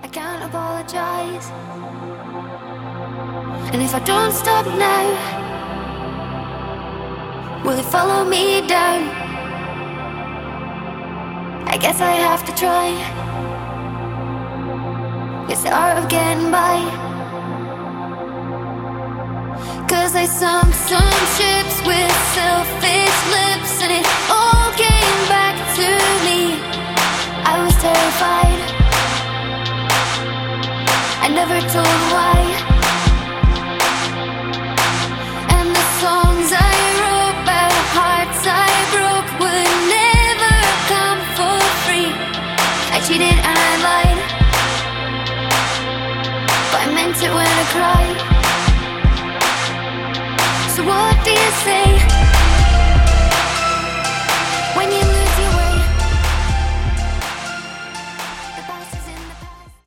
I can't apologize. And if I don't stop now, will it follow me down? I guess I have to try. It's the art of getting by. 'Cause I sunk some ships with selfish lips, and it all came back to me. I was terrified. I never told why. And the songs I wrote about hearts I broke would never come for free. I cheated and I lied, but I meant it when I cried. So what do you say?